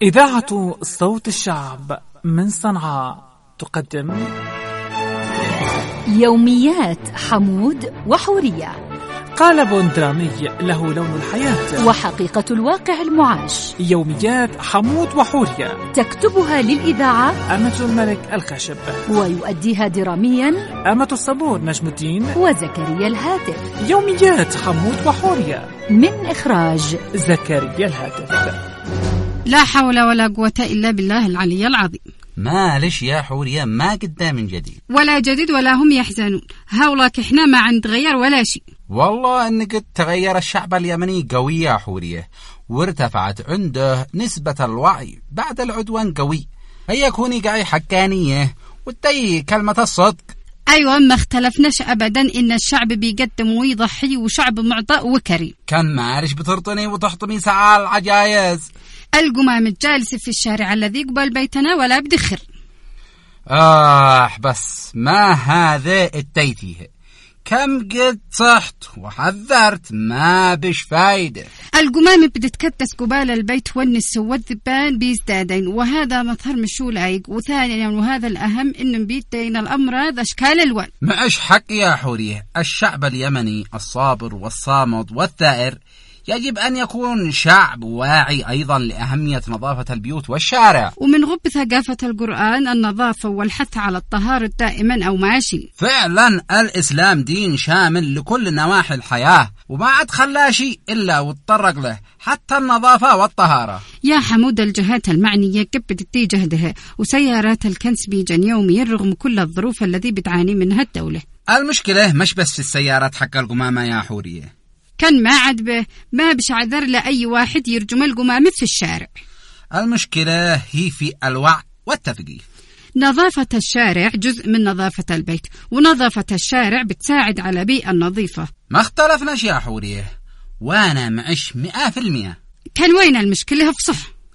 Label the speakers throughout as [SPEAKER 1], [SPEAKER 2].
[SPEAKER 1] إذاعة صوت الشعب من صنعاء تقدم
[SPEAKER 2] يوميات حمود وحورية،
[SPEAKER 1] قالب درامي له لون الحياة
[SPEAKER 2] وحقيقة الواقع المعاش.
[SPEAKER 1] يوميات حمود وحورية
[SPEAKER 2] تكتبها للإذاعة
[SPEAKER 1] أمة الملك الخشب،
[SPEAKER 2] ويؤديها دراميا
[SPEAKER 1] أمة الصبور نجم الدين
[SPEAKER 2] وزكريا الهاتف.
[SPEAKER 1] يوميات حمود وحورية
[SPEAKER 2] من إخراج
[SPEAKER 1] زكريا الهاتف.
[SPEAKER 3] لا حول ولا قوة إلا بالله العلي العظيم.
[SPEAKER 4] معلش يا حورية، ما قدام من جديد
[SPEAKER 3] ولا جديد ولا هم يحزنون. هاولاك إحنا ما عند غير ولا شيء.
[SPEAKER 4] والله أن قد تغير الشعب اليمني قوي يا حورية، وارتفعت عنده نسبة الوعي بعد العدوان قوي. هيا كوني قاعي حكانية وتي كلمة الصدق.
[SPEAKER 3] أيوة، ما اختلفناش أبدا إن الشعب بيقدم ويضحي، وشعب معطاء وكريم.
[SPEAKER 4] كان معارش بترطني وتحطمي ساعة العجايز.
[SPEAKER 3] القمام الجالس في الشارع الذي قبل بيتنا ولا بدخر.
[SPEAKER 4] بس ما هذا التيتيه، كم قد صحت وحذرت ما بش فايدة.
[SPEAKER 3] القمام بتتكدس قبال البيت والنس والذبان بيزدادين، وهذا مظهر مشو لايق. وثانيا وهذا الأهم إن بيدين الأمراض أشكال الوان.
[SPEAKER 4] معش حق يا حوريه، الشعب اليمني الصابر والصامد والثائر يجب أن يكون شعب واعي أيضا لأهمية نظافة البيوت والشارع.
[SPEAKER 3] ومن غب ثقافة القرآن النظافة والحث على الطهارة دائما أو ماشي.
[SPEAKER 4] فعلا الإسلام دين شامل لكل نواحي الحياة، وما عاد خلا شيء إلا وتطرق له، حتى النظافة والطهارة.
[SPEAKER 3] يا حمود، الجهات المعنية كبت تي جهدها، وسيارات الكنس بيجن يوميا رغم كل الظروف التي بتعاني منها الدولة.
[SPEAKER 4] المشكلة مش بس في السيارات حق القمامة يا حورية،
[SPEAKER 3] كان ما عاد به ما بش عذر لأي واحد يرجم القمامة في الشارع.
[SPEAKER 4] المشكلة هي في الوعي والتثقيف.
[SPEAKER 3] نظافة الشارع جزء من نظافة البيت، ونظافة الشارع بتساعد على بيئة نظيفة.
[SPEAKER 4] ما اختلفناش يا حورية، وانا معش 100%.
[SPEAKER 3] كان وين المشكلة؟ في صح.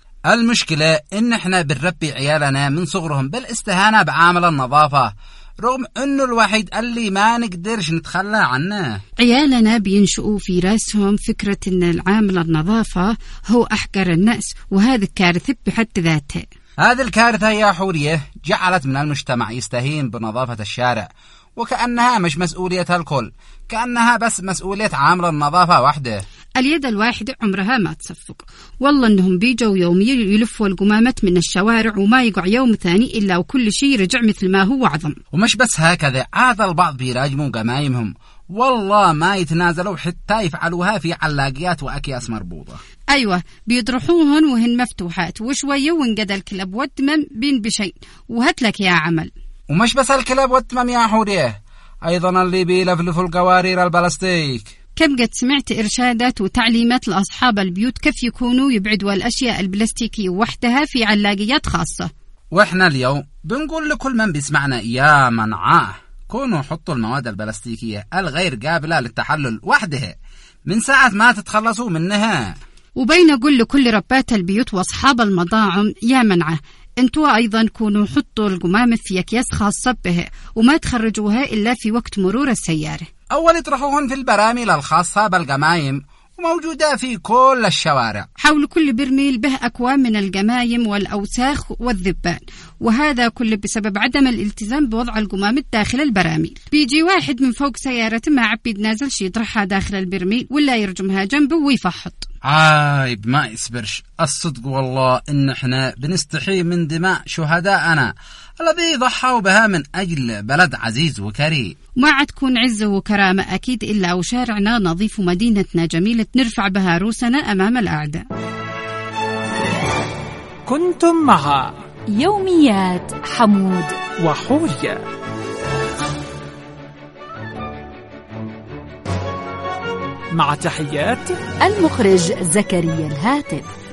[SPEAKER 4] المشكلة ان احنا بنربي عيالنا من صغرهم بالاستهانة بعامل النظافة، رغم انه الوحيد اللي ما نقدرش نتخلى عنه.
[SPEAKER 3] عيالنا بينشؤوا في راسهم فكرة ان العامل النظافة هو احقر الناس، وهذا كارثة بحد ذاتها.
[SPEAKER 4] هذه الكارثة يا حورية جعلت من المجتمع يستهين بنظافة الشارع، وكأنها مش مسؤولية الكل، كأنها بس مسؤولية عامل النظافة وحده.
[SPEAKER 3] اليد الواحدة عمرها ما تصفق. والله انهم بيجوا يوميا يلفوا القمامات من الشوارع، وما يقع يوم ثاني الا وكل شيء رجع مثل ما هو عظم.
[SPEAKER 4] ومش بس هكذا، عاد البعض بيراجموا قمايمهم، والله ما يتنازلوا حتى يفعلوها في علاقيات واكياس مربوطة.
[SPEAKER 3] ايوه، بيطرحوهن وهن مفتوحات، وشوية وانقد الكلب والتمم بين بشيء، وهتلك يا عمل.
[SPEAKER 4] ومش بس الكلب والتمم يا حوريه، ايضا اللي بيلفلفوا القوارير البلاستيك.
[SPEAKER 3] كم قد سمعت إرشادات وتعليمات لأصحاب البيوت كيف يكونوا يبعدوا الأشياء البلاستيكية وحدها في علاقيات خاصة.
[SPEAKER 4] وإحنا اليوم بنقول لكل من بيسمعنا يا منعاه، كونوا حطوا المواد البلاستيكية الغير قابلة للتحلل وحدها من ساعة ما تتخلصوا منها.
[SPEAKER 3] وبين أقول لكل ربات البيوت وأصحاب المطاعم يا منعه، انتوا أيضا كونوا حطوا القمامة في أكياس خاصة بها، وما تخرجوها إلا في وقت مرور السيارة.
[SPEAKER 4] أول يطرحوهن في البراميل الخاصة بالقمايم، وموجودة في كل الشوارع.
[SPEAKER 3] حول كل برميل به أكوام من القمايم والأوساخ والذبان، وهذا كله بسبب عدم الالتزام بوضع القمامة داخل البراميل. بيجي واحد من فوق سيارته ما عبي يتنازل يطرحها داخل البرميل ولا يرجمها جنبه ويفحط.
[SPEAKER 4] عايب ما يصبرش الصدق، والله إن احنا بنستحي من دماء شهداءنا الذي ضحوا بها من أجل بلد عزيز وكريم.
[SPEAKER 3] ما عاد تكون عزة وكرامة أكيد إلا وشارعنا نظيف ومدينتنا جميلة نرفع بها روسنا أمام الأعداء.
[SPEAKER 1] كنتم مع
[SPEAKER 2] يوميات حمود
[SPEAKER 1] وحورية، مع تحيات
[SPEAKER 2] المخرج زكريا الهاتف.